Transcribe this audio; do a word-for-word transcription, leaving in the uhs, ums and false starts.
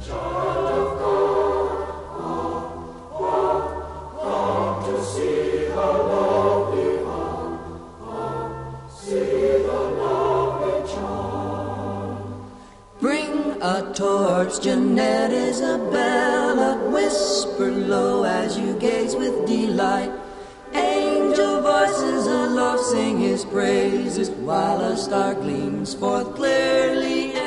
Torch, Jeanette, Isabella, whisper low as you gaze with delight. Angel voices aloft sing his praises, while a star gleams forth clearly